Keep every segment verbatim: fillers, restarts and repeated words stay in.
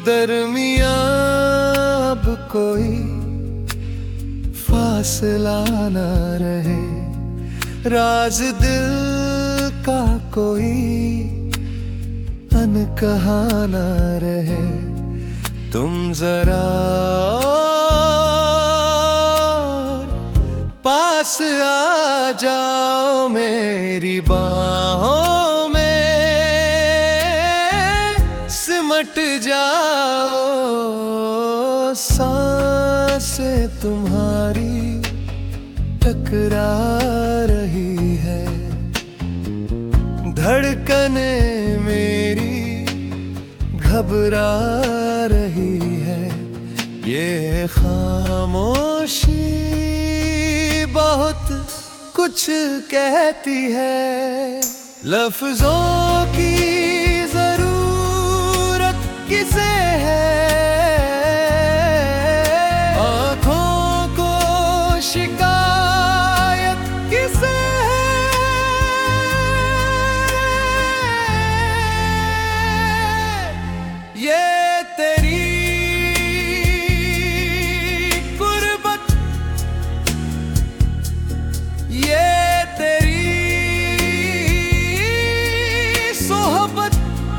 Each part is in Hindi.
दरमियां अब कोई फासला न रहे, राज दिल का कोई अनकहा न रहे। तुम जरा पास आ जाओ मेरी बाहों में, सिमट जाओ। सांसें तुम्हारी टकरा रही है, धड़कने मेरी घबरा रही है। ये खामोशी बहुत कुछ कहती है, लफ्जों की जरूरत किसे है, आँखों को शिकायत किसे है। ये तेरी ये तेरी सोहबत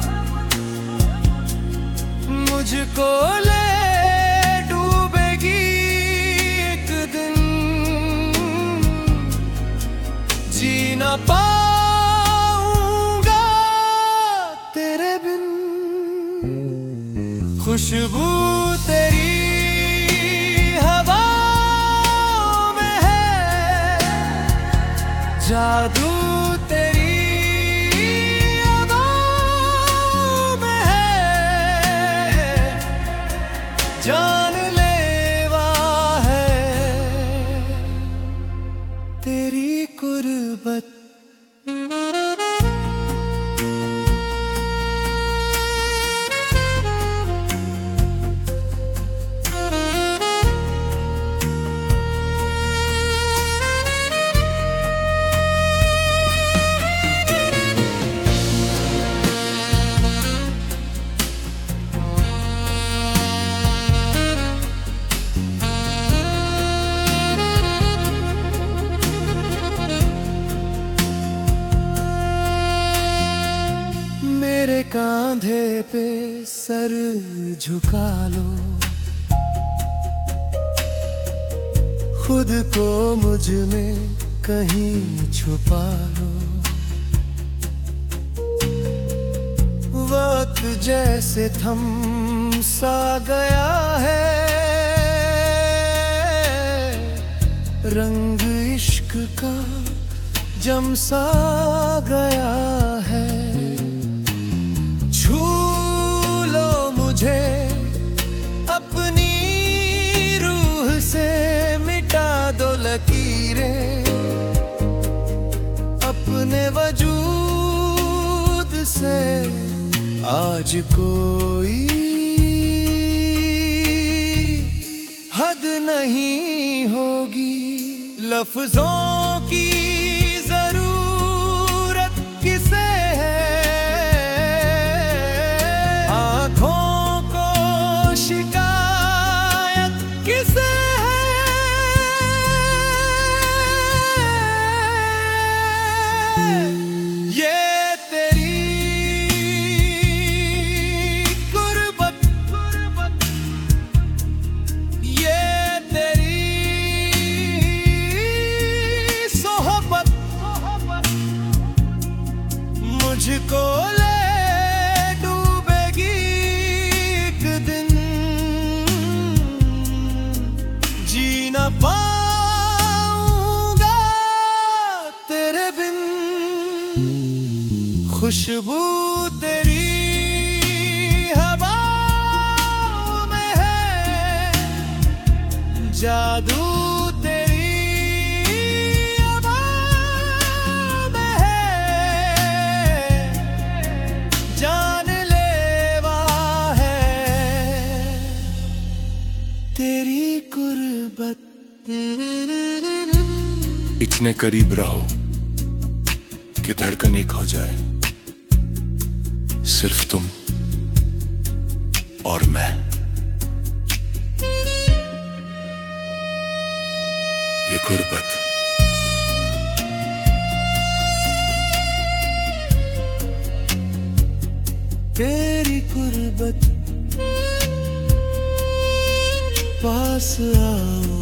मुझको ले डूबेगी एक दिन, जी ना पाऊंगा तेरे बिन। खुशबू तेरी जादू तेरी अदाओं में है, जानलेवा है तेरी कुर्बत। मेरे कांधे पे सर झुका लो, खुद को मुझ में कहीं छुपा लो। वक्त जैसे थम सा गया है, रंग इश्क का जम सा गया है। छू लो मुझे अपनी रूह से, मिटा दो लकीरें अपने वजूद से। आज कोई हद नहीं होगी, लफ्जों की जरूरत किसे है, शिकायत किसे है। ये तेरी कुर्बत, ये तेरी सोहबत मुझको ले डूबेगी एक दिन, ना पाऊंगा तेरे बिन। खुशबू तेरी हवाओं में है, जादू तेरी आवाज़ में है, जानलेवा है तेरी कुर्बत। इतने करीब रहो कि धड़कन एक हो जाए, सिर्फ तुम और मैं, ये गुर्बत तेरी गुर्बत पास आओ